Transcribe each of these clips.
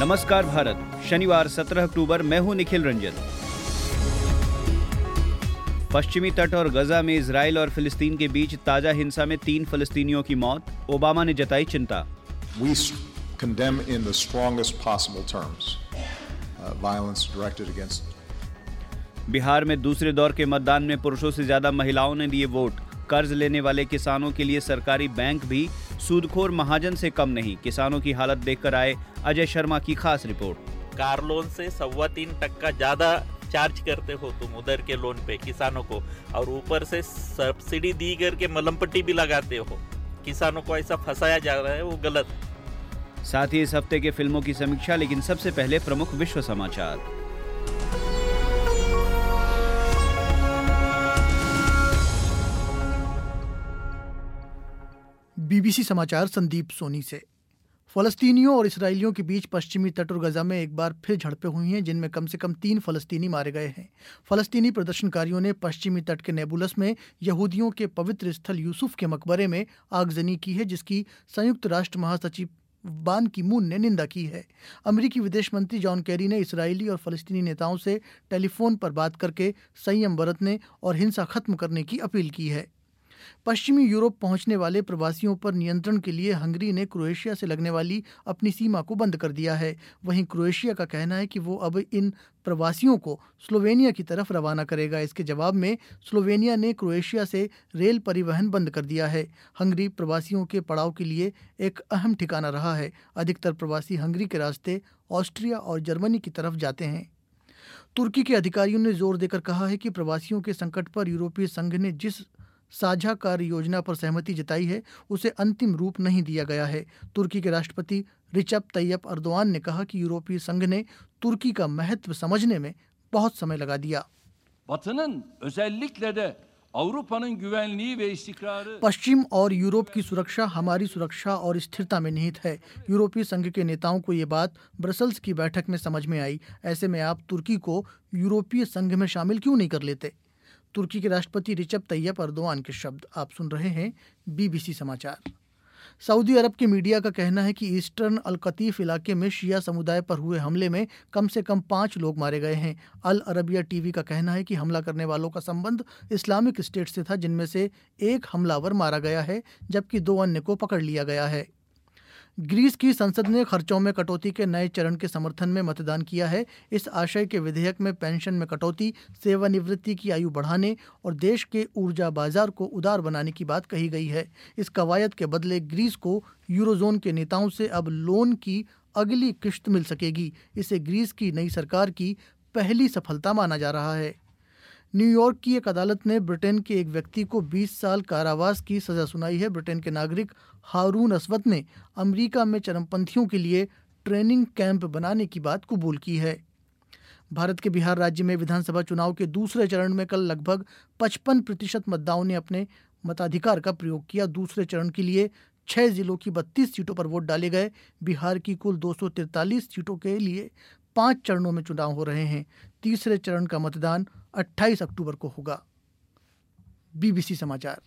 नमस्कार भारत। शनिवार 17 अक्टूबर, मैं हूं निखिल रंजन। पश्चिमी तट और गजा में इजराइल और फिलिस्तीन के बीच ताजा हिंसा में 3 फिलिस्तीनियों की मौत। ओबामा ने जताई चिंता। We condemn in the strongest possible terms violence directed against. Bihar में दूसरे दौर के मतदान में पुरुषों से ज्यादा महिलाओं ने दिए वोट। कर्ज लेने वाले किसानों के लिए सरकारी बैंक भी सूदखोर महाजन से कम नहीं। किसानों की हालत देखकर आए अजय शर्मा की खास रिपोर्ट। कार लोन से 3.25% ज्यादा चार्ज करते हो तुम उधर के लोन पे किसानों को, और ऊपर से सब्सिडी दी करके मलम पट्टी भी लगाते हो। किसानों को ऐसा फंसाया जा रहा है, वो गलत है। साथ ही इस हफ्ते के फिल्मों की समीक्षा, लेकिन सबसे पहले प्रमुख विश्व समाचार। बीबीसी समाचार संदीप सोनी से। फलस्तीनियों और इसराइलियों के बीच पश्चिमी तट और गजा में एक बार फिर झड़पें हुई हैं, जिनमें कम से कम 3 फलस्तीनी मारे गए हैं। फलस्तीनी प्रदर्शनकारियों ने पश्चिमी तट के नेबुलस में यहूदियों के पवित्र स्थल यूसुफ के मकबरे में आगजनी की है, जिसकी संयुक्त राष्ट्र महासचिव बान की मून ने निंदा की है। अमेरिकी विदेश मंत्री जॉन केरी ने इसराइली और फलस्तीनी नेताओं से टेलीफोन पर बात करके संयम बरतने और हिंसा खत्म करने की अपील की है। पश्चिमी यूरोप पहुंचने वाले प्रवासियों पर नियंत्रण के लिए हंगरी ने क्रोएशिया से लगने वाली अपनी सीमा को बंद कर दिया है। वहीं क्रोएशिया का कहना है कि वो अब इन प्रवासियों को स्लोवेनिया की तरफ रवाना करेगा। इसके जवाब में स्लोवेनिया ने क्रोएशिया से रेल परिवहन बंद कर दिया है। हंगरी प्रवासियों के पड़ाव के लिए एक अहम ठिकाना रहा है। अधिकतर प्रवासी हंगरी के रास्ते ऑस्ट्रिया और जर्मनी की तरफ जाते हैं। तुर्की के अधिकारियों ने जोर देकर कहा है कि प्रवासियों के संकट पर यूरोपीय संघ ने जिस साझा कार्य योजना पर सहमति जताई है, उसे अंतिम रूप नहीं दिया गया है। तुर्की के राष्ट्रपति रिसेप तैयप अर्दोआन ने कहा कि यूरोपीय संघ ने तुर्की का महत्व समझने में बहुत समय लगा दिया। पश्चिम और यूरोप की सुरक्षा हमारी सुरक्षा और स्थिरता में निहित है। यूरोपीय संघ के नेताओं को ये बात ब्रसल्स की बैठक में समझ में आई। ऐसे में आप तुर्की को यूरोपीय संघ में शामिल क्यों नहीं कर लेते? तुर्की के राष्ट्रपति रिसेप तैयप अर्दोआन के शब्द। आप सुन रहे हैं बीबीसी समाचार। सऊदी अरब के मीडिया का कहना है कि ईस्टर्न अल कतीफ इलाके में शिया समुदाय पर हुए हमले में कम से कम 5 लोग मारे गए हैं। अल अरबिया टीवी का कहना है कि हमला करने वालों का संबंध इस्लामिक स्टेट से था, जिनमें से एक हमलावर मारा गया है, जबकि 2 अन्य को पकड़ लिया गया है। ग्रीस की संसद ने खर्चों में कटौती के नए चरण के समर्थन में मतदान किया है। इस आशय के विधेयक में पेंशन में कटौती, सेवानिवृत्ति की आयु बढ़ाने और देश के ऊर्जा बाजार को उदार बनाने की बात कही गई है। इस कवायद के बदले ग्रीस को यूरोजोन के नेताओं से अब लोन की अगली किश्त मिल सकेगी। इसे ग्रीस की नई सरकार की पहली सफलता माना जा रहा है। न्यूयॉर्क की एक अदालत ने ब्रिटेन के एक व्यक्ति को 20 साल कारावास की सजा सुनाई है। ब्रिटेन के नागरिक हारून असवद ने अमेरिका में चरमपंथियों के लिए ट्रेनिंग कैंप बनाने की बात कबूल की है। भारत के बिहार राज्य में विधानसभा चुनाव के दूसरे चरण में कल लगभग 55% मतदाताओं ने अपने मताधिकार का प्रयोग किया। दूसरे चरण के लिए 6 जिलों की 32 सीटों पर वोट डाले गए। बिहार की कुल 243 सीटों के लिए 5 चरणों में चुनाव हो रहे हैं। तीसरे चरण का मतदान 28 अक्टूबर को होगा। बीबीसी समाचार।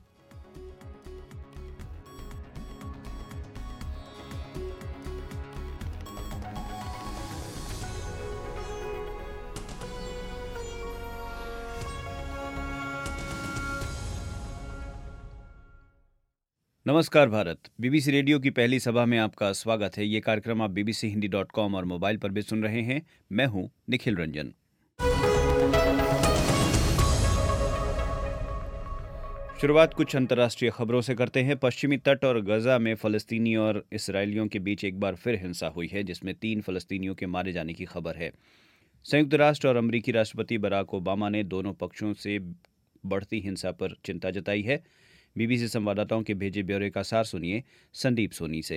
नमस्कार भारत। बीबीसी रेडियो की पहली सभा में आपका स्वागत है। ये कार्यक्रम आप bbchindi.com और मोबाइल पर भी सुन रहे हैं। मैं हूं निखिल रंजन। शुरुआत कुछ अंतर्राष्ट्रीय खबरों से करते हैं। पश्चिमी तट और गजा में फलस्तीनी और इसराइलियों के बीच एक बार फिर हिंसा हुई है, जिसमें 3 फलस्तीनियों के मारे जाने की खबर है। संयुक्त राष्ट्र और अमेरिकी राष्ट्रपति बराक ओबामा ने दोनों पक्षों से बढ़ती हिंसा पर चिंता जताई है। बीबीसी संवाददाताओं के भेजे ब्यौरे का सार सुनिए संदीप सोनी से।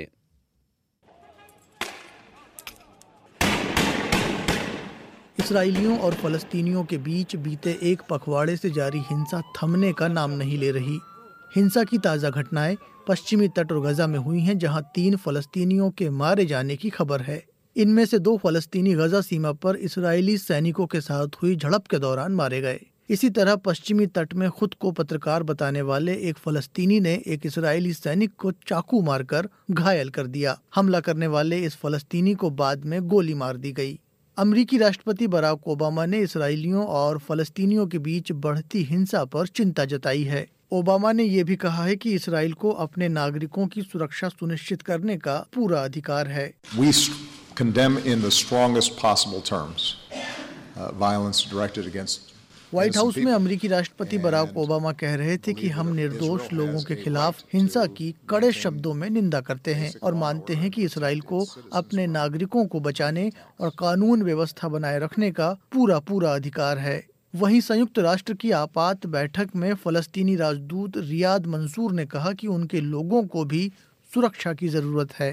इसराइलियों और फलस्तीनियों के बीच बीते एक पखवाड़े से जारी हिंसा थमने का नाम नहीं ले रही। हिंसा की ताज़ा घटनाएं पश्चिमी तट और गजा में हुई हैं, जहां 3 फलस्तीनियों के मारे जाने की खबर है। इनमें से 2 फलस्तीनी गजा सीमा पर इसराइली सैनिकों के साथ हुई झड़प के दौरान मारे गए। इसी तरह पश्चिमी तट में खुद को पत्रकार बताने वाले एक फलस्तीनी ने एक इजरायली सैनिक को चाकू मारकर घायल कर दिया। हमला करने वाले इस फलस्तीनी को बाद में गोली मार दी गई। अमेरिकी राष्ट्रपति बराक ओबामा ने इसराइलियों और फलस्तीनियों के बीच बढ़ती हिंसा पर चिंता जताई है। ओबामा ने यह भी कहा है कि इसराइल को अपने नागरिकों की सुरक्षा सुनिश्चित करने का पूरा अधिकार है। We condemn in the strongest possible terms violence directed against White House में अमेरिकी राष्ट्रपति बराक ओबामा कह रहे थे कि हम निर्दोष लोगों के खिलाफ हिंसा की कड़े शब्दों में निंदा करते हैं और मानते हैं कि इसराइल को अपने नागरिकों को बचाने और कानून व्यवस्था बनाए रखने का पूरा अधिकार है। वहीं संयुक्त राष्ट्र की आपात बैठक में फलस्तीनी राजदूत रियाद मंसूर ने कहा कि उनके लोगों को भी सुरक्षा की जरूरत है।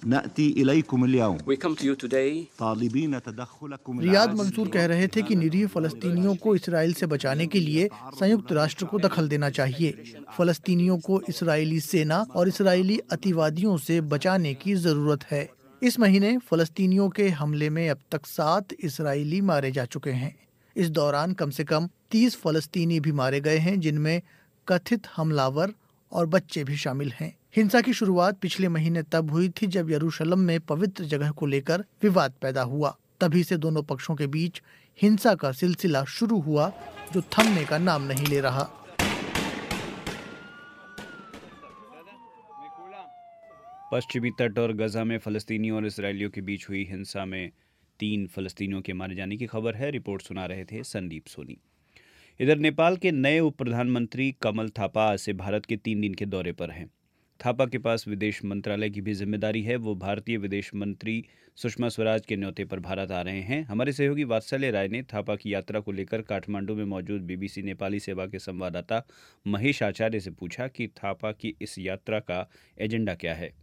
रियाद मंसूर कह रहे थे कि निरीह फलस्तीनियों को इसराइल से बचाने के लिए संयुक्त राष्ट्र को दखल देना चाहिए। फलस्तीनियों को इसराइली सेना और इसराइली अतिवादियों से बचाने की जरूरत है। इस महीने फलस्तीनियों के हमले में अब तक 7 इसराइली मारे जा चुके हैं। इस दौरान कम से कम 30 फलस्तीनी भी मारे गए हैं, जिनमें कथित हमलावर और बच्चे भी शामिल हैं। हिंसा की शुरुआत पिछले महीने तब हुई थी जब यरूशलेम में पवित्र जगह को लेकर विवाद पैदा हुआ। तभी से दोनों पक्षों के बीच हिंसा का सिलसिला शुरू हुआ, जो थमने का नाम नहीं ले रहा। पश्चिमी तट और गजा में फलस्तीनियों और इसराइलियों के बीच हुई हिंसा में 3 फलस्तीनियों के मारे जाने की खबर है। रिपोर्ट सुना रहे थे संदीप सोनी। इधर नेपाल के नए उप प्रधानमंत्री कमल थापा आज से भारत के 3 दिन के दौरे पर हैं। थापा के पास विदेश मंत्रालय की भी जिम्मेदारी है। वो भारतीय विदेश मंत्री सुषमा स्वराज के न्योते पर भारत आ रहे हैं। हमारे सहयोगी वात्सल्य राय ने थापा की यात्रा को लेकर काठमांडू में मौजूद बीबीसी नेपाली सेवा के संवाददाता महेश आचार्य से पूछा कि थापा की इस यात्रा का एजेंडा क्या है।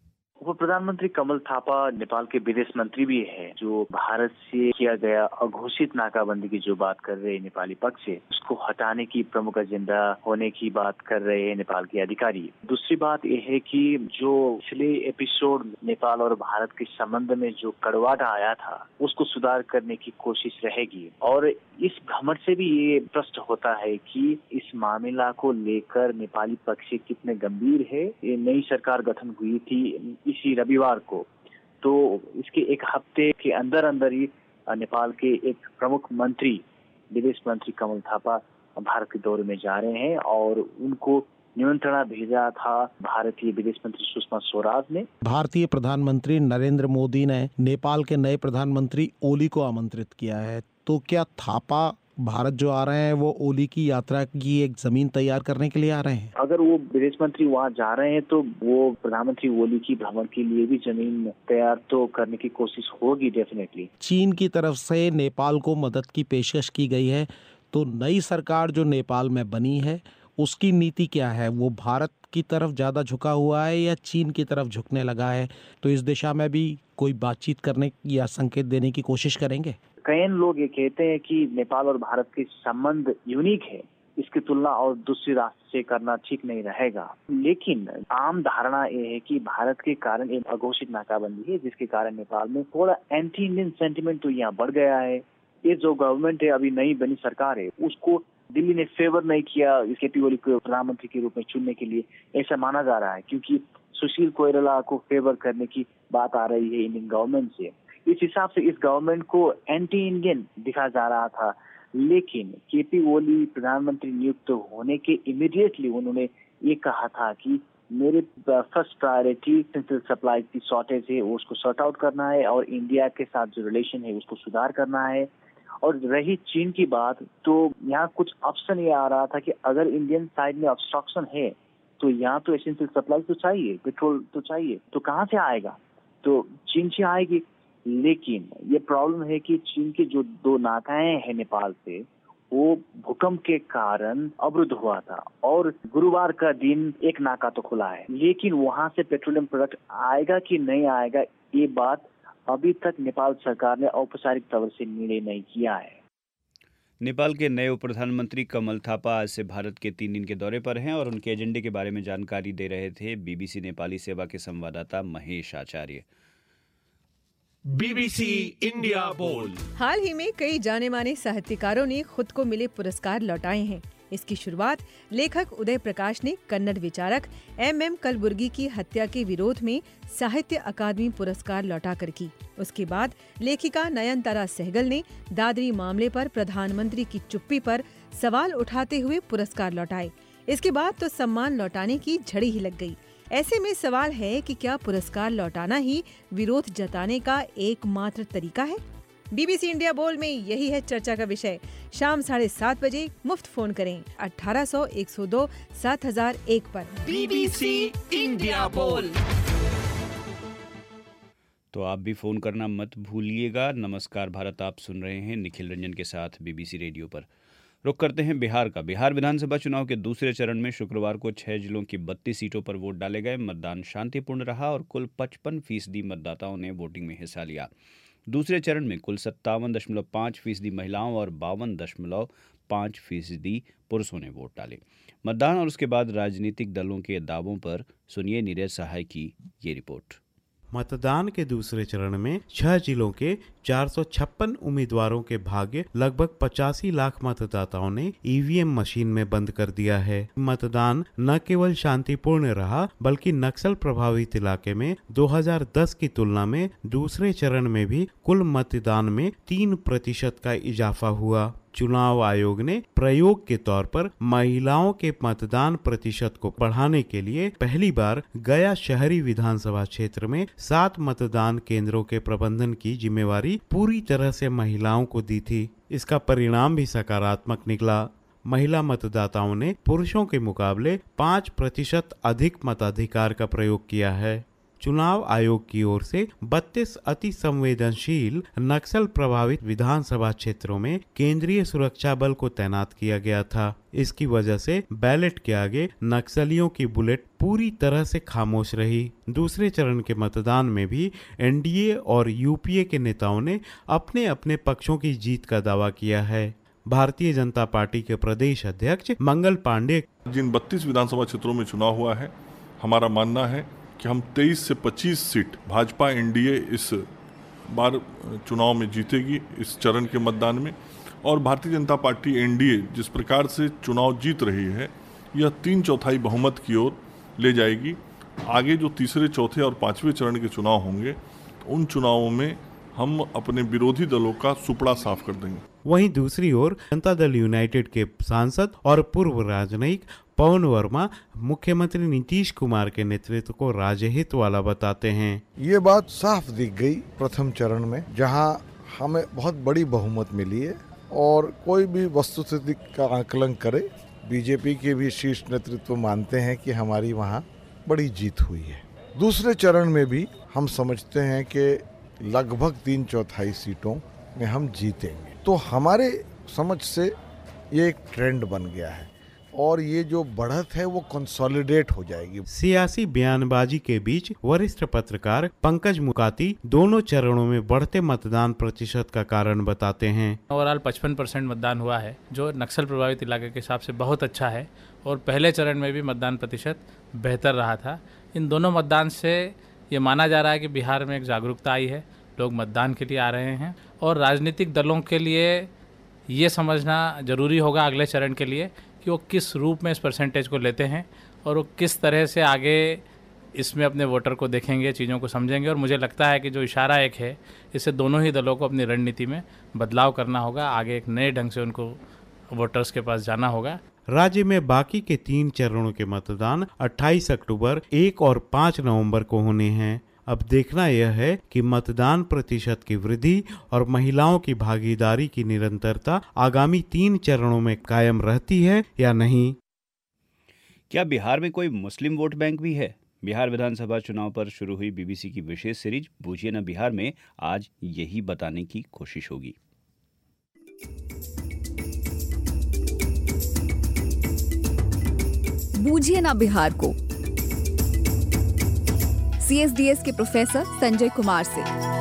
उप प्रधानमंत्री कमल थापा नेपाल के विदेश मंत्री भी है, जो भारत से किया गया अघोषित नाकाबंदी की जो बात कर रहे हैं नेपाली पक्ष से, उसको हटाने की प्रमुख एजेंडा होने की बात कर रहे हैं नेपाल के अधिकारी। दूसरी बात यह है कि जो पिछले एपिसोड नेपाल और भारत के संबंध में जो कड़वाहट आया था, उसको सुधार करने की कोशिश रहेगी। और इस भ्रमण से भी ये प्रश्न होता है कि इस मामला को लेकर नेपाली पक्ष कितने गंभीर है। ये नई सरकार गठन हुई थी इसी रविवार को, तो इसके एक हफ्ते के अंदर अंदर ही नेपाल के एक प्रमुख मंत्री, विदेश मंत्री कमल थापा भारत के दौरे में जा रहे हैं और उनको निमंत्रण भेजा था भारतीय विदेश मंत्री सुषमा स्वराज ने। भारतीय प्रधानमंत्री नरेंद्र मोदी ने नेपाल के नए प्रधानमंत्री ओली को आमंत्रित किया है, तो क्या थापा भारत जो आ रहे हैं वो ओली की यात्रा की एक जमीन तैयार करने के लिए आ रहे हैं? अगर वो विदेश मंत्री वहाँ जा रहे हैं तो वो प्रधानमंत्री ओली की भ्रमण के लिए भी जमीन तैयार तो करने की कोशिश होगी डेफिनेटली। चीन की तरफ से नेपाल को मदद की पेशकश की गई है, तो नई सरकार जो नेपाल में बनी है उसकी नीति क्या है? वो भारत की तरफ ज्यादा झुका हुआ है या चीन की तरफ झुकने लगा है? तो इस दिशा में भी कोई बातचीत करने या संकेत देने की कोशिश करेंगे? कई लोग ये कहते हैं कि नेपाल और भारत के संबंध यूनिक है, इसकी तुलना और दूसरी राष्ट्र से करना ठीक नहीं रहेगा। लेकिन आम धारणा ये है कि भारत के कारण एक अघोषित नाकाबंदी है, जिसके कारण नेपाल में थोड़ा एंटी इंडियन सेंटिमेंट तो यहाँ बढ़ गया है। ये जो गवर्नमेंट है, अभी नई बनी सरकार है, उसको दिल्ली ने फेवर नहीं किया केपी ओली को प्रधानमंत्री के रूप में चुनने के लिए, ऐसा माना जा रहा है, क्योंकि सुशील कोइराला को फेवर करने की बात आ रही है इंडियन गवर्नमेंट से। इस हिसाब से इस गवर्नमेंट को एंटी इंडियन दिखा जा रहा था। लेकिन केपी ओली प्रधानमंत्री नियुक्त होने के इमीडिएटली उन्होंने ये कहा था कि मेरे फर्स्ट प्रायोरिटी एसेंशियल सप्लाई की शॉर्टेज है, उसको सॉर्ट आउट करना है और इंडिया के साथ जो रिलेशन है उसको सुधार करना है। और रही चीन की बात, तो यहाँ कुछ ऑप्शन ये आ रहा था कि अगर इंडियन साइड में ऑब्स्ट्रक्शन है तो यहाँ तो एसेंशियल सप्लाई तो चाहिए, पेट्रोल तो चाहिए, तो कहाँ से आएगा? तो चीन से आएगी। लेकिन ये प्रॉब्लम है कि चीन के जो 2 नाकाएं हैं नेपाल से, वो भूकंप के कारण अवरुद्ध हुआ था और गुरुवार का दिन एक नाका तो खुला है, लेकिन वहां से पेट्रोलियम प्रोडक्ट आएगा कि नहीं आएगा, ये बात अभी तक नेपाल सरकार ने औपचारिक तौर से निर्णय नहीं किया है। नेपाल के नए उप प्रधानमंत्री कमल थापा आज से भारत के 3 दिन के दौरे पर हैं और उनके एजेंडे के बारे में जानकारी दे रहे थे बीबीसी नेपाली सेवा के संवाददाता महेश आचार्य। बीबीसी इंडिया बोल। हाल ही में कई जाने माने साहित्यकारों ने खुद को मिले पुरस्कार लौटाए हैं। इसकी शुरुआत लेखक उदय प्रकाश ने कन्नड़ विचारक MM कलबुर्गी की हत्या के विरोध में साहित्य अकादमी पुरस्कार लौटाकर की। उसके बाद लेखिका नयनतारा सहगल ने दादरी मामले पर प्रधानमंत्री की चुप्पी पर सवाल उठाते हुए पुरस्कार लौटाए। इसके बाद तो सम्मान लौटाने की झड़ी ही लग गई। ऐसे में सवाल है कि क्या पुरस्कार लौटाना ही विरोध जताने का एकमात्र तरीका है? बीबीसी इंडिया बोल में यही है चर्चा का विषय। शाम 7:30 बजे मुफ्त फोन करें 1800-102-7001 पर। बीबीसी इंडिया बोल। तो आप भी फोन करना मत भूलिएगा। नमस्कार भारत आप सुन रहे हैं निखिल रंजन के साथ बीबीसी रेडियो पर। रुक करते हैं बिहार का। बिहार विधानसभा चुनाव के दूसरे चरण में शुक्रवार को 6 जिलों की 32 सीटों पर वोट डाले गए। मतदान शांतिपूर्ण रहा और कुल 55% मतदाताओं ने वोटिंग में हिस्सा लिया। दूसरे चरण में कुल 57.5% महिलाओं और 52.5% पुरुषों ने वोट डाले। मतदान और उसके बाद राजनीतिक दलों के दावों पर सुनिए नीरज सहाय की ये रिपोर्ट। मतदान के दूसरे चरण में 6 जिलों के 456 उम्मीदवारों के भाग्य लगभग 85 लाख मतदाताओं ने ईवीएम मशीन में बंद कर दिया है। मतदान न केवल शांतिपूर्ण रहा बल्कि नक्सल प्रभावित इलाके में 2010 की तुलना में दूसरे चरण में भी कुल मतदान में 3% का इजाफा हुआ। चुनाव आयोग ने प्रयोग के तौर पर महिलाओं के मतदान प्रतिशत को बढ़ाने के लिए पहली बार गया शहरी विधानसभा क्षेत्र में 7 मतदान केंद्रों के प्रबंधन की जिम्मेवारी पूरी तरह से महिलाओं को दी थी। इसका परिणाम भी सकारात्मक निकला। महिला मतदाताओं ने पुरुषों के मुकाबले 5% अधिक मताधिकार का प्रयोग किया है। चुनाव आयोग की ओर से 32 अति संवेदनशील नक्सल प्रभावित विधानसभा क्षेत्रों में केंद्रीय सुरक्षा बल को तैनात किया गया था। इसकी वजह से बैलेट के आगे नक्सलियों की बुलेट पूरी तरह से खामोश रही। दूसरे चरण के मतदान में भी एनडीए और यूपीए के नेताओं ने अपने अपने पक्षों की जीत का दावा किया है। भारतीय जनता पार्टी के प्रदेश अध्यक्ष मंगल पांडे, जिन 32 विधानसभा क्षेत्रों में चुनाव हुआ है, हमारा मानना है कि हम 23 से 25 सीट भाजपा एनडीए इस बार चुनाव में जीतेगी इस चरण के मतदान में। और भारतीय जनता पार्टी एनडीए जिस प्रकार से चुनाव जीत रही है, यह 3/4 बहुमत की ओर ले जाएगी। आगे जो तीसरे, चौथे और 5वें चरण के चुनाव होंगे, उन चुनावों में हम अपने विरोधी दलों का सुपड़ा साफ कर देंगे। वहीं दूसरी ओर जनता दल यूनाइटेड के सांसद और पूर्व राजनयिक पवन वर्मा मुख्यमंत्री नीतीश कुमार के नेतृत्व को राज्यहित वाला बताते हैं। ये बात साफ दिख गई प्रथम चरण में, जहां हमें बहुत बड़ी बहुमत मिली है और कोई भी वस्तुस्थिति का आकलन करे, बीजेपी के भी शीर्ष नेतृत्व मानते हैं कि हमारी वहां बड़ी जीत हुई है। दूसरे चरण में भी हम समझते हैं कि लगभग 3/4 सीटों में हम जीतेंगे। तो हमारे समझ से ये एक ट्रेंड बन गया है और ये जो बढ़त है वो कंसोलिडेट हो जाएगी। सियासी बयानबाजी के बीच वरिष्ठ पत्रकार पंकज मुकाती दोनों चरणों में बढ़ते मतदान प्रतिशत का कारण बताते हैं। ओवरऑल 55% मतदान हुआ है, जो नक्सल प्रभावित इलाके के हिसाब से बहुत अच्छा है और पहले चरण में भी मतदान प्रतिशत बेहतर रहा था। इन दोनों मतदान से ये माना जा रहा है कि बिहार में एक जागरूकता आई है, लोग मतदान के लिए आ रहे हैं और राजनीतिक दलों के लिए ये समझना जरूरी होगा अगले चरण के लिए कि वो किस रूप में इस परसेंटेज को लेते हैं और वो किस तरह से आगे इसमें अपने वोटर को देखेंगे, चीज़ों को समझेंगे। और मुझे लगता है कि जो इशारा एक है, इससे दोनों ही दलों को अपनी रणनीति में बदलाव करना होगा। आगे एक नए ढंग से उनको वोटर्स के पास जाना होगा। राज्य में बाकी के 3 चरणों के मतदान 28 अक्टूबर, 1 और 5 नवंबर को होने हैं। अब देखना यह है कि मतदान प्रतिशत की वृद्धि और महिलाओं की भागीदारी की निरंतरता आगामी 3 चरणों में कायम रहती है या नहीं। क्या बिहार में कोई मुस्लिम वोट बैंक भी है? बिहार विधानसभा चुनाव पर शुरू हुई बीबीसी की विशेष सीरीज बूझिए ना बिहार में आज यही बताने की कोशिश होगी। बूझिए ना बिहार को CSDS के प्रोफेसर संजय कुमार से।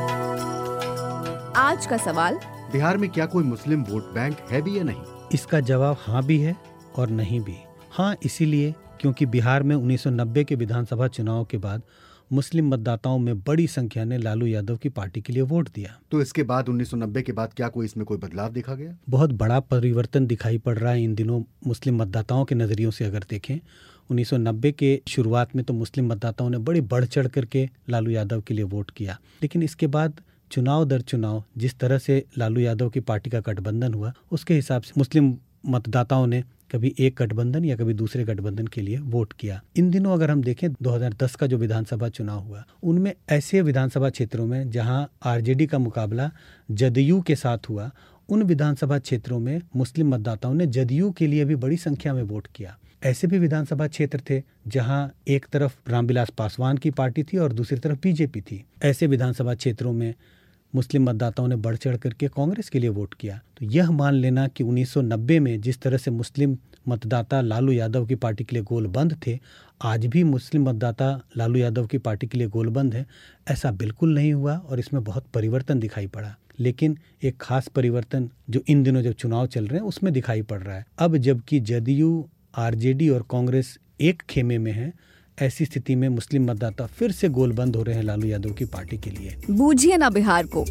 आज का सवाल, बिहार में क्या कोई मुस्लिम वोट बैंक है भी या नहीं? इसका जवाब हाँ भी है और नहीं भी। हाँ इसीलिए क्योंकि बिहार में 1990 के विधानसभा चुनाव के बाद मुस्लिम मतदाताओं में बड़ी संख्या ने लालू यादव की पार्टी के लिए वोट दिया। तो इसके बाद 1990 के बाद क्या कोई इसमें कोई बदलाव देखा गया? बहुत बड़ा परिवर्तन दिखाई पड़ रहा है इन दिनों मुस्लिम मतदाताओं के नज़रियों से अगर देखें। 1990 के शुरुआत में तो मुस्लिम मतदाताओं ने बड़ी बढ़ चढ़ करके लालू यादव के लिए वोट किया, लेकिन इसके बाद चुनाव दर चुनाव जिस तरह से लालू यादव की पार्टी का गठबंधन हुआ, उसके हिसाब से मुस्लिम मतदाताओं ने कभी एक गठबंधन या कभी दूसरे गठबंधन के लिए वोट किया। इन दिनों अगर हम देखें 2010 का जो विधानसभा चुनाव हुआ, उनमें ऐसे विधानसभा क्षेत्रों में जहां आरजेडी का मुकाबला जदयू के साथ हुआ, उन विधानसभा क्षेत्रों में मुस्लिम मतदाताओं ने जदयू के लिए भी बड़ी संख्या में वोट किया। ऐसे भी विधानसभा क्षेत्र थे जहां एक तरफ रामविलास पासवान की पार्टी थी और दूसरी तरफ बीजेपी थी। ऐसे विधानसभा क्षेत्रों में मुस्लिम मतदाताओं ने बढ़ चढ़ करके कांग्रेस के लिए वोट किया। तो यह मान लेना कि 1990 में जिस तरह से मुस्लिम मतदाता लालू यादव की पार्टी के लिए गोलबंद थे, आज भी मुस्लिम मतदाता लालू यादव की पार्टी के लिए गोलबंद है, ऐसा बिल्कुल नहीं हुआ और इसमें बहुत परिवर्तन दिखाई पड़ा। लेकिन एक खास परिवर्तन जो इन दिनों जब चुनाव चल रहे हैं उसमें दिखाई पड़ रहा है। अब जबकि जदयू, आरजेडी और कांग्रेस एक खेमे में है, ऐसी स्थिति में मुस्लिम मतदाता फिर से गोलबंद हो रहे हैं लालू यादव की पार्टी के लिए। बूझिए ना बिहार को।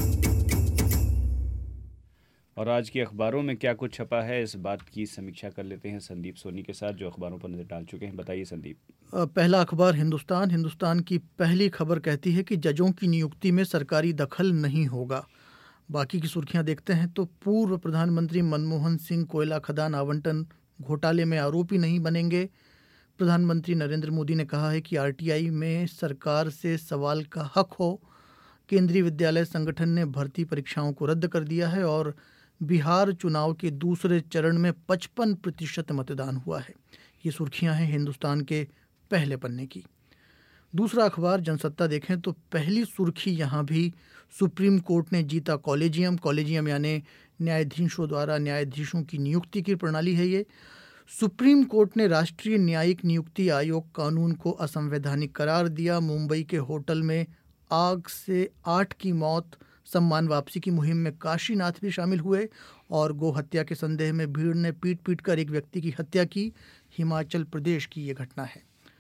और आज के अखबारों में क्या कुछ छपा है, इस बात की समीक्षा कर लेते हैं संदीप सोनी के साथ, जो अखबारों पर नजर डाल चुके हैं। बताइए संदीप। पहला अखबार हिंदुस्तान की पहली खबर कहती है कि जजों की नियुक्ति में सरकारी दखल नहीं होगा। बाकी की सुर्खियां देखते हैं तो पूर्व प्रधानमंत्री मनमोहन सिंह कोयला खदान आवंटन घोटाले में आरोपी नहीं बनेंगे। प्रधानमंत्री नरेंद्र मोदी ने कहा है कि आरटीआई में सरकार से सवाल का हक हो। केंद्रीय विद्यालय संगठन ने भर्ती परीक्षाओं को रद्द कर दिया है और बिहार चुनाव के दूसरे चरण में 55% मतदान हुआ है। ये सुर्खियां हैं हिंदुस्तान के पहले पन्ने की। दूसरा अखबार जनसत्ता देखें तो पहली सुर्खी यहाँ भी सुप्रीम कोर्ट ने जीता कॉलेजियम यानी न्यायाधीशों द्वारा न्यायाधीशों की नियुक्ति की प्रणाली है ये। सुप्रीम कोर्ट ने राष्ट्रीय न्यायिक नियुक्ति आयोग कानून को असंवैधानिक करार दिया। मुंबई के होटल में आग से 8 की मौत, सम्मान वापसी की मुहिम में काशीनाथ भी शामिल हुए और गौ हत्या के संदेह में भीड़ ने पीट कर एक व्यक्ति की हत्या की। हिमाचल प्रदेश की ये घटना है।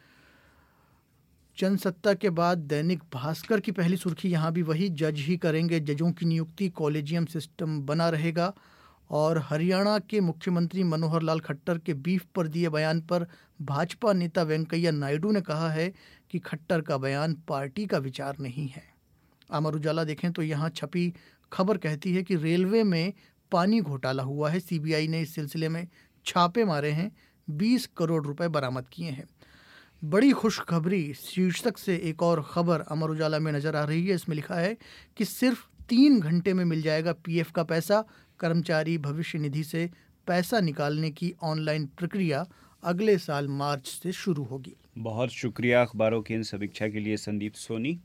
जनसत्ता के बाद दैनिक भास्कर की पहली सुर्खी यहाँ भी वही, जज ही करेंगे जजों की नियुक्ति, कॉलेजियम सिस्टम बना रहेगा। और हरियाणा के मुख्यमंत्री मनोहर लाल खट्टर के बीफ पर दिए बयान पर भाजपा नेता वेंकैया नायडू ने कहा है कि खट्टर का बयान पार्टी का विचार नहीं है। अमर उजाला देखें तो यहाँ छपी खबर कहती है कि रेलवे में पानी घोटाला हुआ है। सीबीआई ने इस सिलसिले में छापे मारे हैं, 20 करोड़ रुपए बरामद किए हैं। बड़ी खुशखबरी शीर्षक से एक और खबर अमर उजाला में नजर आ रही है। इसमें लिखा है कि सिर्फ 3 घंटे में मिल जाएगा पीएफ का पैसा। कर्मचारी भविष्य निधि से पैसा निकालने की ऑनलाइन प्रक्रिया अगले साल मार्च से शुरू होगी। बहुत शुक्रिया अखबारों की इन समीक्षा के लिए संदीप सोनी।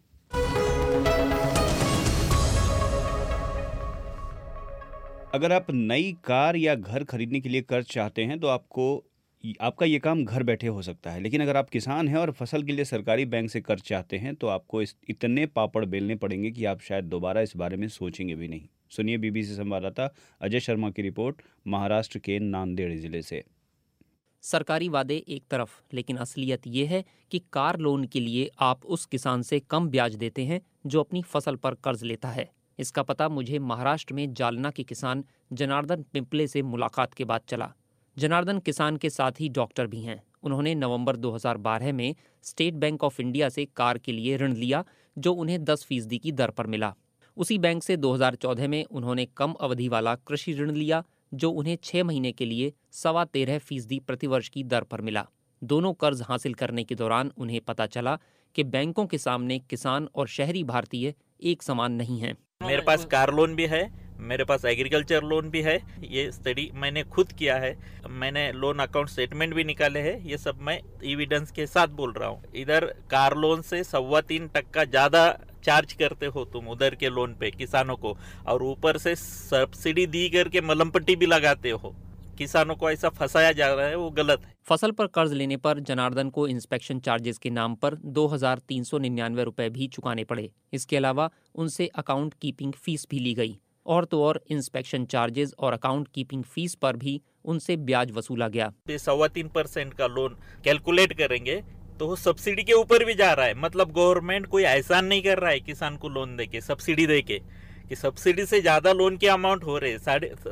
अगर आप नई कार या घर खरीदने के लिए कर्ज चाहते हैं तो आपका ये काम घर बैठे हो सकता है। लेकिन अगर आप किसान हैं और फसल के लिए सरकारी बैंक से कर्ज चाहते हैं तो आपको इतने पापड़ बेलने पड़ेंगे कि आप शायद दोबारा इस बारे में सोचेंगे भी नहीं। सुनिए बीबीसी संवाददाता अजय शर्मा की रिपोर्ट महाराष्ट्र के नांदेड़ जिले से। सरकारी वादे एक तरफ, लेकिन असलियत ये है कि कार लोन के लिए आप उस किसान से कम ब्याज देते हैं जो अपनी फसल पर कर्ज लेता है। इसका पता मुझे महाराष्ट्र में जालना के किसान जनार्दन पिंपले से मुलाकात के बाद चला। जनार्दन किसान के साथ ही डॉक्टर भी हैं। उन्होंने नवंबर 2012 में स्टेट बैंक ऑफ इंडिया से कार के लिए ऋण लिया जो उन्हें 10% की दर पर मिला। उसी बैंक से 2014 में उन्होंने कम अवधि वाला कृषि ऋण लिया जो उन्हें 6 महीने के लिए 13.25% प्रतिवर्ष की दर पर मिला। दोनों कर्ज हासिल करने के दौरान उन्हें पता चला कि बैंकों के सामने किसान और शहरी भारतीय एक समान नहीं हैं। मेरे पास कार लोन भी है, मेरे पास एग्रीकल्चर लोन भी है। ये स्टडी मैंने खुद किया है। मैंने लोन अकाउंट स्टेटमेंट भी निकाले हैं। ये सब मैं एविडेंस के साथ बोल रहा हूँ। इधर कार लोन से 3.25% ज्यादा चार्ज करते हो तुम उधर के लोन पे किसानों को, और ऊपर से सब्सिडी दी करके मलम पट्टी भी लगाते हो। किसानों को ऐसा फंसाया जा रहा है, वो गलत है। फसल पर कर्ज लेने पर जनार्दन को इंस्पेक्शन चार्जेस के नाम पर 2,399 रुपए भी चुकाने पड़े। इसके अलावा उनसे अकाउंट कीपिंग फीस भी ली गई। और तो और इंस्पेक्शन चार्जेस और अकाउंट कीपिंग फीस पर भी उनसे ब्याज वसूला गया। 3.25% का लोन कैलकुलेट करेंगे तो वो सब्सिडी के ऊपर भी जा रहा है। मतलब गवर्नमेंट कोई एहसान नहीं कर रहा है किसान को लोन देके, सब्सिडी देके, कि सब्सिडी से ज्यादा लोन के अमाउंट हो रहे,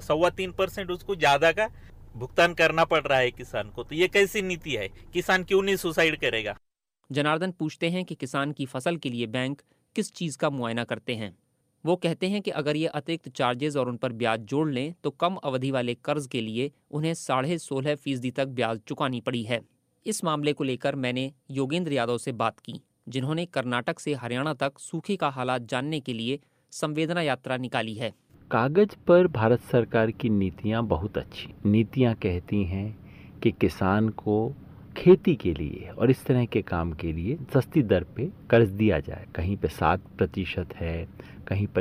3.25% उसको ज्यादा का भुगतान करना पड़ रहा है किसान को। तो ये कैसी नीति है? किसान क्यों नहीं सुसाइड करेगा? जनार्दन पूछते हैं कि किसान की फसल के लिए बैंक किस चीज़ का मुआयना करते हैं। वो कहते हैं कि अगर ये अतिरिक्त चार्जेस और उन पर ब्याज जोड़ लें तो कम अवधि वाले कर्ज के लिए उन्हें 16.5% तक ब्याज चुकानी पड़ी है। इस मामले को लेकर मैंने योगेंद्र यादव से बात की, जिन्होंने कर्नाटक से हरियाणा तक सूखे का हालात जानने के लिए संवेदना यात्रा निकाली है। कागज पर भारत सरकार की नीतियां बहुत अच्छी नीतियां कहती हैं कि किसान को खेती के लिए और इस तरह के काम के लिए सस्ती दर पे कर्ज दिया जाए। कहीं पे 7% है, कहीं पर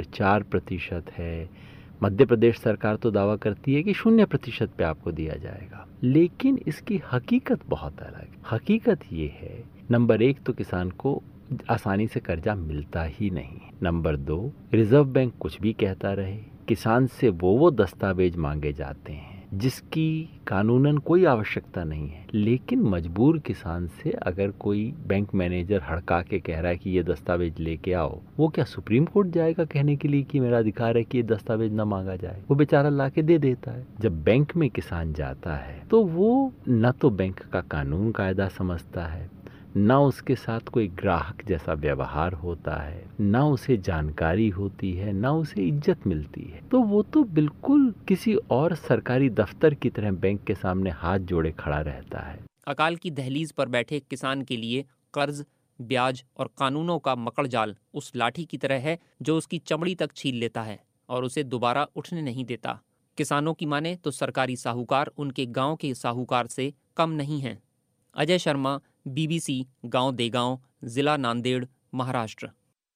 4% है। मध्य प्रदेश सरकार तो दावा करती है कि 0% पे आपको दिया जाएगा, लेकिन इसकी हकीकत बहुत अलग है। हकीकत ये है, नंबर 1 तो किसान को आसानी से कर्जा मिलता ही नहीं। नंबर 2, रिजर्व बैंक कुछ भी कहता रहे, किसान से वो दस्तावेज मांगे जाते हैं जिसकी कानूनन कोई आवश्यकता नहीं है, लेकिन मजबूर किसान से अगर कोई बैंक मैनेजर हड़का के कह रहा है कि ये दस्तावेज लेके आओ, वो क्या सुप्रीम कोर्ट जाएगा कहने के लिए कि मेरा अधिकार है कि ये दस्तावेज ना मांगा जाए? वो बेचारा ला के दे देता है। जब बैंक में किसान जाता है तो वो न तो बैंक का कानून कायदा समझता है, ना उसके साथ कोई ग्राहक जैसा व्यवहार होता है, ना उसे जानकारी होती है, ना उसे इज्जत मिलती है। तो वो तो बिल्कुल किसी और सरकारी दफ्तर की तरह बैंक के सामने हाथ जोड़े खड़ा रहता है। अकाल की दहलीज पर बैठे किसान के लिए कर्ज, ब्याज और कानूनों का मकड़जाल उस लाठी की तरह है जो उसकी चमड़ी तक छील लेता है और उसे दोबारा उठने नहीं देता। किसानों की माने तो सरकारी साहूकार उनके गांव के साहूकार से कम नहीं हैं। अजय शर्मा, BBC, गांव देगांव, जिला नांदेड़, महाराष्ट्र।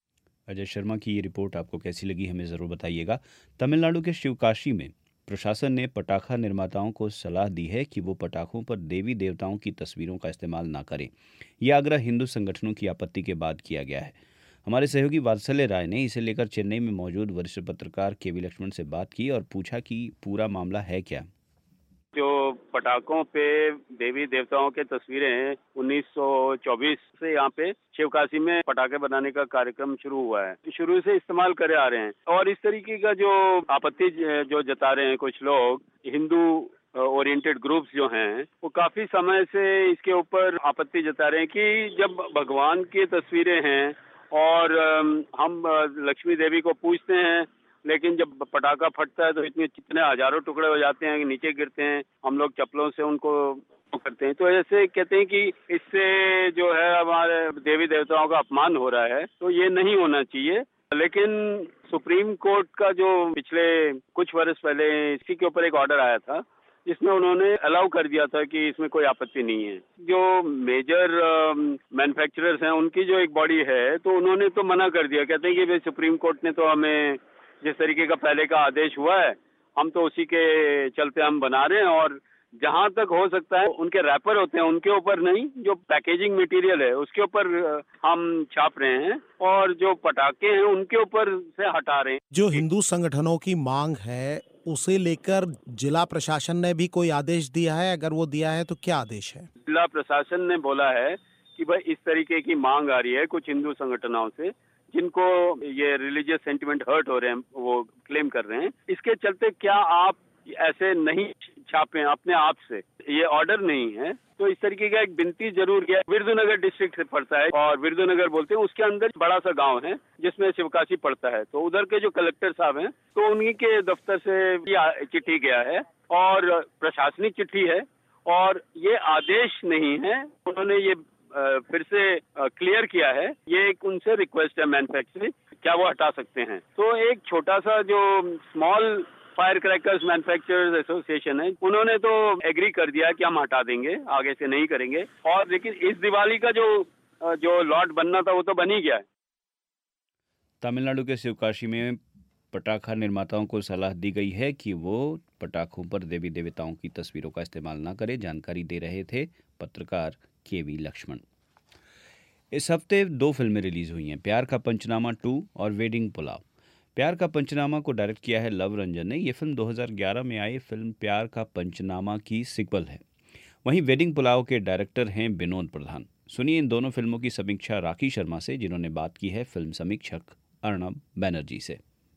अजय शर्मा की ये रिपोर्ट आपको कैसी लगी हमें ज़रूर बताइएगा। तमिलनाडु के शिवकाशी में प्रशासन ने पटाखा निर्माताओं को सलाह दी है कि वो पटाखों पर देवी देवताओं की तस्वीरों का इस्तेमाल ना करें। यह आग्रह हिंदू संगठनों की आपत्ति के बाद किया गया है। हमारे सहयोगी वात्सल्य राय ने इसे लेकर चेन्नई में मौजूद वरिष्ठ पत्रकार केवी लक्ष्मण से बात की और पूछा कि पूरा मामला है क्या। जो पटाखों पे देवी देवताओं के तस्वीरें हैं, 1924 से यहाँ पे शिवकाशी में पटाखे बनाने का कार्यक्रम शुरू हुआ है। शुरू से इस्तेमाल करे आ रहे हैं और इस तरीके का जो आपत्ति जो जता रहे हैं कुछ लोग, हिंदू ओरिएंटेड ग्रुप्स जो हैं, वो काफी समय से इसके ऊपर आपत्ति जता रहे हैं कि जब भगवान की तस्वीरें हैं और हम लक्ष्मी देवी को पूजते हैं, लेकिन जब पटाखा फटता है तो इतने कितने हजारों टुकड़े हो जाते हैं कि नीचे गिरते हैं, हम लोग चप्पलों से उनको करते हैं। तो ऐसे कहते हैं कि इससे जो है हमारे देवी देवताओं का अपमान हो रहा है, तो ये नहीं होना चाहिए। लेकिन सुप्रीम कोर्ट का जो पिछले कुछ वर्ष पहले इसी के ऊपर एक ऑर्डर आया था, जिसमें उन्होंने अलाउ कर दिया था कि इसमें कोई आपत्ति नहीं है। जो मेजर मैन्युफैक्चरर्स हैं, उनकी जो एक बॉडी है, तो उन्होंने तो मना कर दिया। कहते हैं कि भाई सुप्रीम कोर्ट ने तो हमें जिस तरीके का पहले का आदेश हुआ है, हम तो उसी के चलते हम बना रहे हैं, और जहां तक हो सकता है उनके रैपर होते हैं उनके ऊपर नहीं, जो पैकेजिंग मटेरियल है उसके ऊपर हम छाप रहे हैं और जो पटाखे हैं उनके ऊपर से हटा रहे हैं। जो हिंदू संगठनों की मांग है उसे लेकर जिला प्रशासन ने भी कोई आदेश दिया है? अगर वो दिया है तो क्या आदेश है? जिला प्रशासन ने बोला है कि भाई इस तरीके की मांग आ रही है कुछ हिंदू संगठनों से, जिनको ये रिलीजियस सेंटिमेंट हर्ट हो रहे हैं, वो क्लेम कर रहे हैं। इसके चलते क्या आप ऐसे नहीं छापें अपने आप से, ये ऑर्डर नहीं है। तो इस तरीके का एक विनती जरूर किया। विरुधुनगर डिस्ट्रिक्ट से पड़ता है और विरुधुनगर बोलते हैं, उसके अंदर बड़ा सा गांव है जिसमें शिवकाशी पड़ता है। तो उधर के जो कलेक्टर साहब हैं, तो उन्हीं के दफ्तर से चिट्ठी गया है और प्रशासनिक चिट्ठी है और ये आदेश नहीं है। उन्होंने ये फिर से क्लियर किया है, ये एक उनसे रिक्वेस्ट है मैन्युफैक्चरिंग, क्या वो हटा सकते हैं। तो एक छोटा सा जो small fire crackers manufacturers association है, उन्होंने तो एग्री कर दिया कि हम हटा देंगे, आगे से नहीं करेंगे। और लेकिन इस दिवाली का जो लॉट बनना था वो तो बन ही गया है। तमिलनाडु के शिवकाशी में पटाखा निर्माताओं को सलाह दी गई है कि वो पटाखों पर देवी देवताओं की तस्वीरों का इस्तेमाल ना करें। जानकारी दे रहे थे पत्रकार केवी लक्ष्मण। इस हफ्ते 2 फिल्में रिलीज हुई हैं, प्यार का पंचनामा 2 और वेडिंग पुलाव। प्यार का पंचनामा को डायरेक्ट किया है लव रंजन ने। यह फिल्म 2011 में आई फिल्म प्यार का पंचनामा की सीक्वल है। वहीं वेडिंग पुलाव के डायरेक्टर हैं विनोद प्रधान। सुनिए इन दोनों फिल्मों की समीक्षा राखी शर्मा से, जिन्होंने बात की है फिल्म समीक्षक अर्णब बैनर्जी से।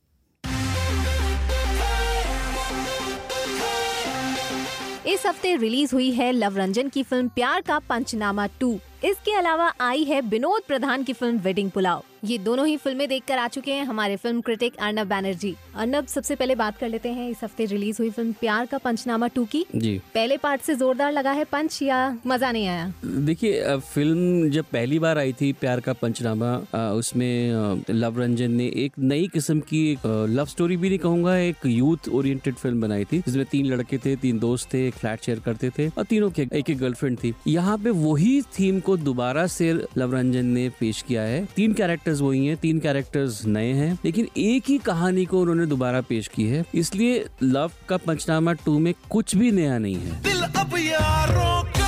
इस हफ्ते रिलीज हुई है लव रंजन की फिल्म प्यार का पंचनामा 2। इसके अलावा आई है विनोद प्रधान की फिल्म वेडिंग पुलाव। ये दोनों ही फिल्में देखकर आ चुके हैं हमारे फिल्म क्रिटिक अर्णब बैनर्जी। अर्णब, सबसे पहले बात कर लेते हैं इस हफ्ते रिलीज हुई फिल्म प्यार का पंचनामा 2 की। जी, पहले पार्ट से जोरदार लगा है पंच या मजा नहीं आया? देखिए, फिल्म जब पहली बार आई थी प्यार का पंचनामा, उसमें लव रंजन ने एक नई किस्म की लव स्टोरी भी नहीं कहूँगा, एक यूथ ओरिएंटेड फिल्म बनाई थी, जिसमें 3 लड़के थे, 3 दोस्त थे, एक फ्लैट शेयर करते थे और तीनों के एक गर्लफ्रेंड थी। यहाँ पे वही थीम को दोबारा से लव रंजन ने पेश किया है। 3 कैरेक्टर्स वही हैं, 3 कैरेक्टर्स नए हैं, लेकिन एक ही कहानी को उन्होंने दोबारा पेश की है। इसलिए लव का पंचनामा 2 में कुछ भी नया नहीं है। दिल अब यारों का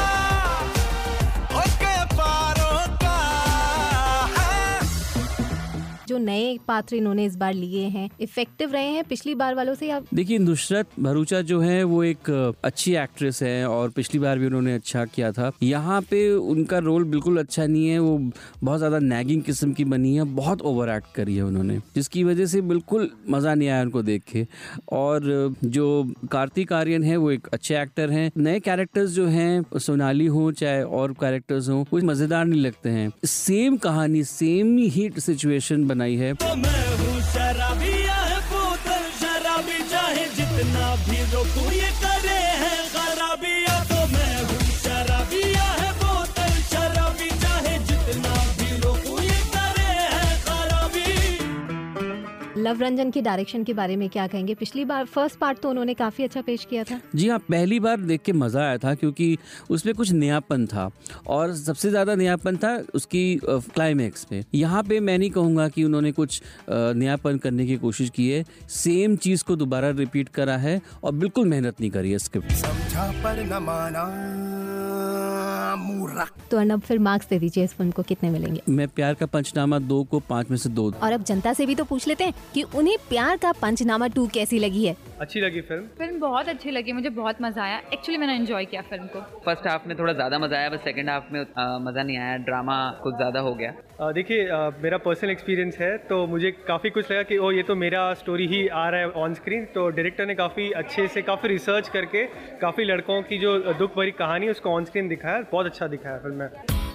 पारों का है। जो नए पात्र इन्होंने इस बार लिए हैं इफेक्टिव रहे हैं पिछली बार वालों से या? देखिए, नुसरत भरूचा जो है वो एक अच्छी एक्ट्रेस है और पिछली बार भी उन्होंने अच्छा किया था। यहाँ पे उनका रोल बिल्कुल अच्छा नहीं है, वो बहुत ज्यादा नैगिंग किस्म की बनी है, बहुत ओवर एक्ट करी है उन्होंने, जिसकी वजह से बिल्कुल मजा नहीं आया उनको देख के। और जो कार्तिक आर्यन है वो एक अच्छे एक्टर हैं। नए कैरेक्टर्स जो हैं, सोनाली हो चाहे और कैरेक्टर्स हो, कुछ मजेदार नहीं लगते हैं। सेम कहानी, सेम ही सिचुएशन बनाई है। तो मैं हूँ शराबिया है बोतल शराबी, चाहे जितना भी रोकूं ये करे है खराबिया। तो मैं हूँ शराबिया है बोतल शराबी, चाहे जितना भी रोकूं ये करे है खराबी। लव रंजन की डायरेक्शन के बारे में क्या कहेंगे? पिछली बार फर्स्ट पार्ट तो उन्होंने काफी अच्छा पेश किया था। जी हाँ, पहली बार देख के मजा आया था क्योंकि उसमें कुछ नयापन था और सबसे ज्यादा नयापन था उसकी क्लाइमैक्स में। यहाँ पे मैं नहीं कहूँगा कि उन्होंने कुछ नयापन करने की कोशिश की है, सेम चीज को दोबारा रिपीट करा है और बिल्कुल मेहनत नहीं करी है स्क्रिप्ट। समझा पर न माना मूर्ख। तो अर्णब, फिर मार्क्स दे दीजिए, इस फिल्म को कितने मिलेंगे? मैं प्यार का पंचनामा 2 को 5 में से 2। और अब जनता से भी तो पूछ लेते हैं कि उन्हें प्यार का पंचनामा 2 कैसी लगी है। अच्छी लगी फिल्म बहुत अच्छी लगी, मुझे बहुत मजा आया। एक्चुअली मैंने एंजॉय किया फिल्म को। फर्स्ट हाफ में थोड़ा ज्यादा मजा आया, बस सेकंड हाफ में मजा नहीं आया, ड्रामा कुछ ज्यादा हो गया। देखिए, मेरा पर्सनल एक्सपीरियंस है तो मुझे काफ़ी कुछ लगा कि ओ ये तो मेरा स्टोरी ही आ रहा है ऑन स्क्रीन। तो डायरेक्टर ने काफ़ी अच्छे से काफ़ी रिसर्च करके काफ़ी लड़कों की जो दुख भरी कहानी है उसको ऑन स्क्रीन दिखाया, बहुत अच्छा दिखाया फिल्म में।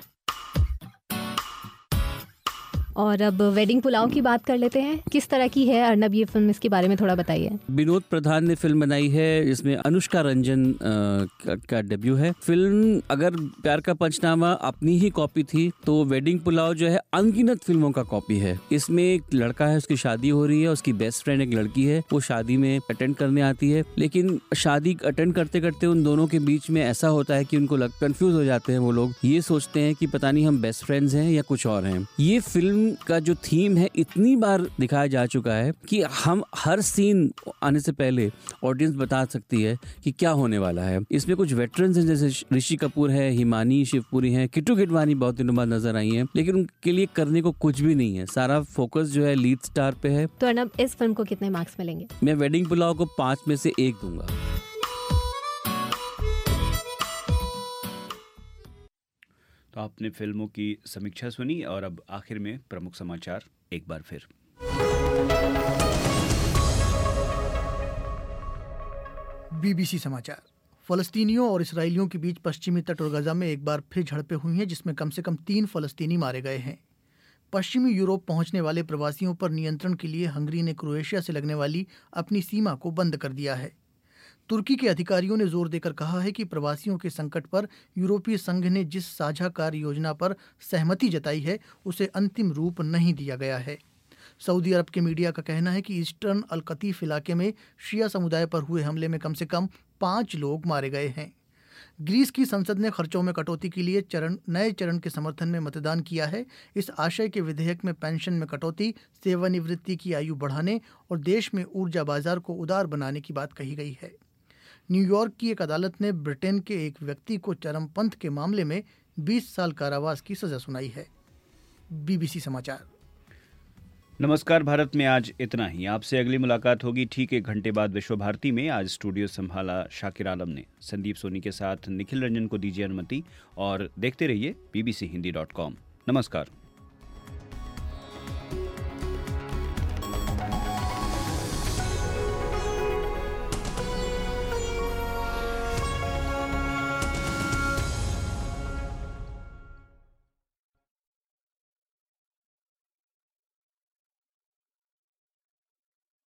और अब वेडिंग पुलाव की बात कर लेते हैं। किस तरह की है अर्णब ये फिल्म, इसके बारे में थोड़ा बताइए। विनोद प्रधान ने फिल्म बनाई है, जिसमें अनुष्का रंजन का डेब्यू है। फिल्म अगर प्यार का पंचनामा अपनी ही कॉपी थी तो वेडिंग पुलाव जो है अनगिनत फिल्मों का कॉपी है। इसमें एक लड़का है, उसकी शादी हो रही है, उसकी बेस्ट फ्रेंड एक लड़की है, वो शादी में अटेंड करने आती है, लेकिन शादी अटेंड करते करते उन दोनों के बीच में ऐसा होता है कि उनको कंफ्यूज हो जाते हैं। वो लोग ये सोचते हैं कि पता नहीं हम बेस्ट फ्रेंड्स हैं या कुछ और हैं। ये फिल्म का जो थीम है इतनी बार दिखाया जा चुका है कि हम हर सीन आने से पहले ऑडियंस बता सकती है कि क्या होने वाला है। इसमें कुछ वेटरन्स हैं, जैसे ऋषि कपूर है, हिमानी शिवपुरी है, किट्टू किडवानी बहुत दिनों बाद नजर आई हैं, लेकिन उनके लिए करने को कुछ भी नहीं है। सारा फोकस जो है लीड स्टार पे है। तो अर्णब, इस फिल्म को कितने मार्क्स मिलेंगे? मैं वेडिंग पुलाव को 5 में से 1 दूंगा। तो आपने फिल्मों की समीक्षा सुनी और अब आखिर में प्रमुख समाचार एक बार फिर। बीबीसी समाचार। फलस्तीनियों और इसराइलियों के बीच पश्चिमी तट और गजा में एक बार फिर झड़पें हुई हैं, जिसमें कम से कम 3 फलस्तीनी मारे गए हैं। पश्चिमी यूरोप पहुंचने वाले प्रवासियों पर नियंत्रण के लिए हंगरी ने क्रोएशिया से लगने वाली अपनी सीमा को बंद कर दिया है। तुर्की के अधिकारियों ने जोर देकर कहा है कि प्रवासियों के संकट पर यूरोपीय संघ ने जिस साझा कार्य योजना पर सहमति जताई है उसे अंतिम रूप नहीं दिया गया है। सऊदी अरब के मीडिया का कहना है कि ईस्टर्न अल कतीफ इलाके में शिया समुदाय पर हुए हमले में कम से कम 5 लोग मारे गए हैं। ग्रीस की संसद ने खर्चों में कटौती के लिए नए चरण के समर्थन में मतदान किया है। इस आशय के विधेयक में पेंशन में कटौती, सेवानिवृत्ति की आयु बढ़ाने और देश में ऊर्जा बाजार को उदार बनाने की बात कही गई है। न्यूयॉर्क की एक अदालत ने ब्रिटेन के एक व्यक्ति को चरमपंथ के मामले में 20 साल कारावास की सजा सुनाई है। बीबीसी समाचार। नमस्कार भारत में आज इतना ही। आपसे अगली मुलाकात होगी ठीक 1 घंटे बाद विश्व भारती में। आज स्टूडियो संभाला शाकिर आलम ने। संदीप सोनी के साथ निखिल रंजन को दीजिए अनुमति और देखते रहिए bbchiindi.com। नमस्कार।